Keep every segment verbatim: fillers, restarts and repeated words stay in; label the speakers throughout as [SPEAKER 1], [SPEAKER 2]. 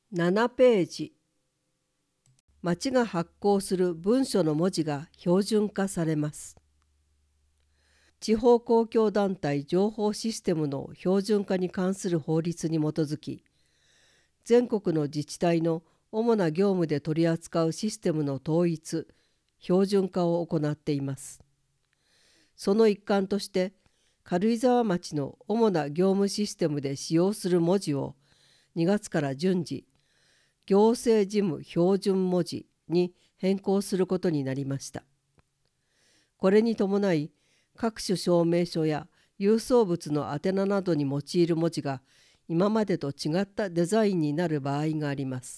[SPEAKER 1] ななページ。町が発行する文書の文字が標準化されます。地方公共団体情報システムの標準化に関する法律に基づき、全国の自治体の主な業務で取り扱うシステムの統一・標準化を行っています。その一環として、軽井沢町の主な業務システムで使用する文字をにがつから順次、行政事務標準文字に変更することになりました。これに伴い、各種証明書や郵送物の宛名などに用いる文字が今までと違ったデザインになる場合があります。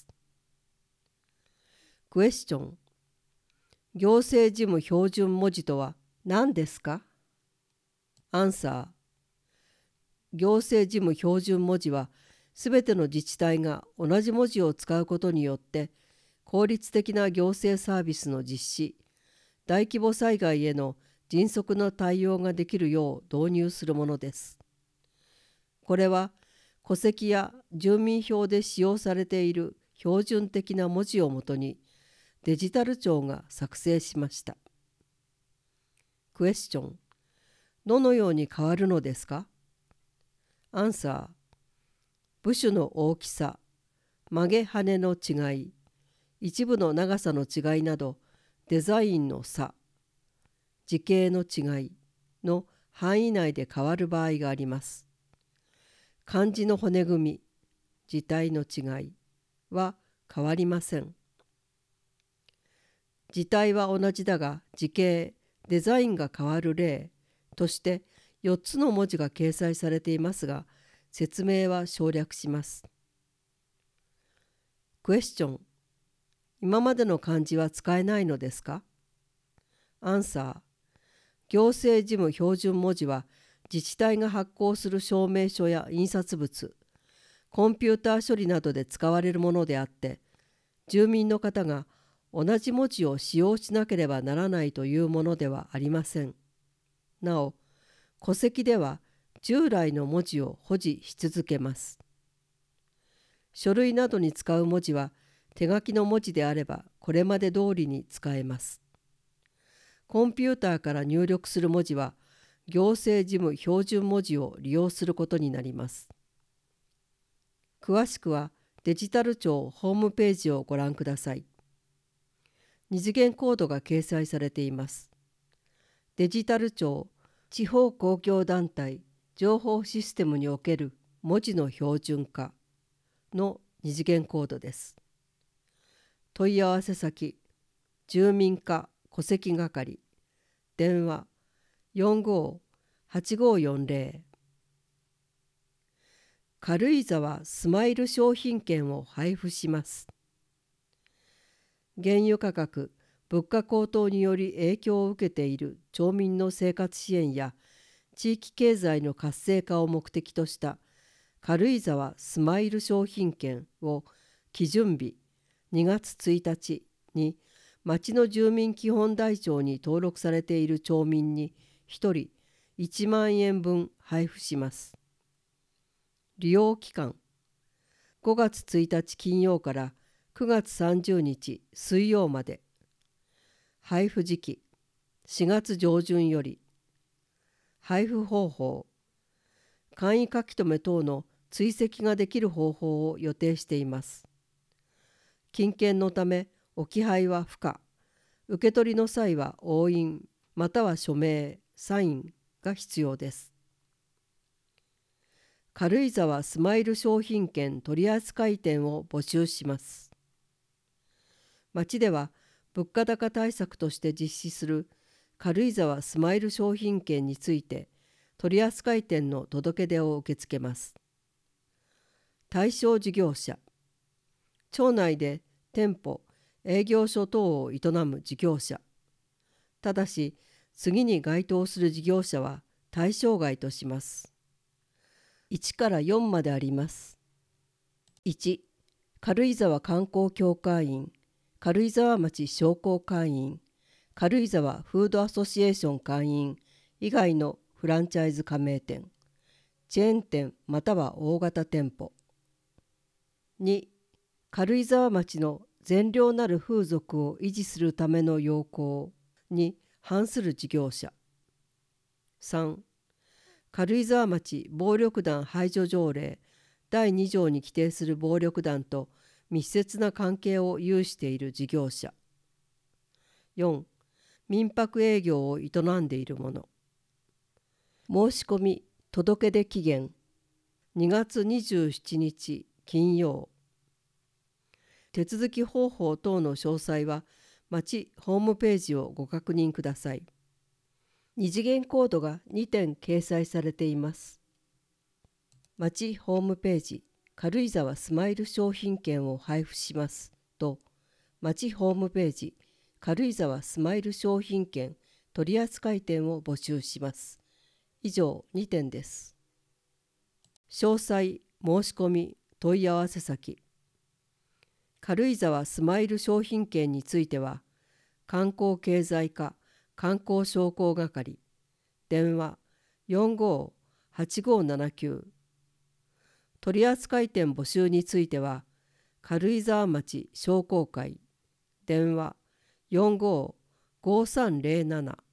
[SPEAKER 1] クエスチョン。行政事務標準文字とは何ですか？アンサー。行政事務標準文字は、すべての自治体が同じ文字を使うことによって、効率的な行政サービスの実施、大規模災害への迅速な対応ができるよう導入するものです。これは、戸籍や住民票で使用されている標準的な文字をもとに、デジタル庁が作成しました。クエスチョン。どのように変わるのですか？アンサー。部首の大きさ、曲げ跳ねの違い、一部の長さの違いなど、デザインの差、字形の違いの範囲内で変わる場合があります。漢字の骨組み、字体の違いは変わりません。字体は同じだが字形、デザインが変わる例としてよっつの文字が掲載されていますが、説明は省略します。クエスチョン。今までの漢字は使えないのですか？アンサー。行政事務標準文字は自治体が発行する証明書や印刷物、コンピューター処理などで使われるものであって、住民の方が同じ文字を使用しなければならないというものではありません。なお、戸籍では従来の文字を保持し続けます。書類などに使う文字は手書きの文字であればこれまで通りに使えます。コンピューターから入力する文字は行政事務標準文字を利用することになります。詳しくはデジタル庁ホームページをご覧ください。二次元コードが掲載されています。デジタル庁地方公共団体情報システムにおける文字の標準化の二次元コードです。問い合わせ先、住民課戸籍係、電話よんごーはちごーよんぜろ。軽井沢スマイル商品券を配布します。原油価格、物価高騰により影響を受けている町民の生活支援や地域経済の活性化を目的とした軽井沢スマイル商品券を基準日にがつついたちに町の住民基本台帳に登録されている町民にひとりいちまんえんぶん配布します。利用期間ごがつついたち金曜からくがつさんじゅうにち水曜まで。配布時期しがつ上旬より。配布方法簡易書留等の追跡ができる方法を予定しています。金券のため置き配は不可。受け取りの際は押印または署名、サインが必要です。軽井沢スマイル商品券取扱店を募集します。町では物価高対策として実施する軽井沢スマイル商品券について取扱店の届け出を受け付けます。対象事業者町内で店舗、営業所等を営む事業者。ただし次に該当する事業者は対象外とします。いちからよんまであります。いち、軽井沢観光協会員、軽井沢町商工会員、軽井沢フードアソシエーション会員以外のフランチャイズ加盟店、チェーン店または大型店舗。に、 軽井沢町の善良なる風俗を維持するための要項に反する事業者。さん、軽井沢町暴力団排除条例だいに条に規定する暴力団と密接な関係を有している事業者。よん、民泊営業を営んでいる者。申し込み届出期限にがつにじゅうしちにち金曜。手続き方法等の詳細は町ホームページをご確認ください。二次元コードがにてん掲載されています。町ホームページ軽井沢スマイル商品券を配布しますと、町ホームページ軽井沢スマイル商品券取扱店を募集します。以上にてんです。詳細、申し込み、問い合わせ先。軽井沢スマイル商品券については、観光経済課観光商工係、電話 よんごーはちごーななきゅう。取扱店募集については、軽井沢町商工会、電話 よんごーごーさんぜろなな。